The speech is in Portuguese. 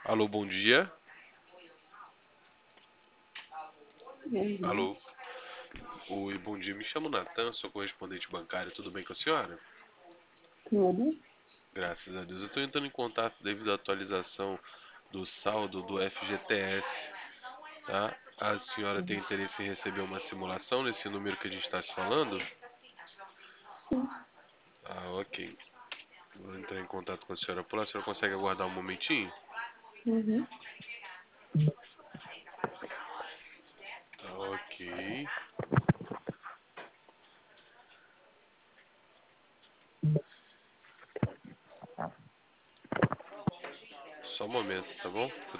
Alô, bom dia. Uhum. Alô. Oi, bom dia. Me chamo Natan, sou correspondente bancário. Tudo bem com a senhora? Tudo. Graças a Deus. Eu estou entrando em contato devido à atualização do saldo do FGTS, tá? A senhora tem Uhum. interesse em receber uma simulação nesse número que a gente está se falando? Sim. Ah, ok. Vou entrar em contato com a senhora por lá. A senhora consegue aguardar um momentinho? Uhum. Tá, ok. Só um momento, tá bom?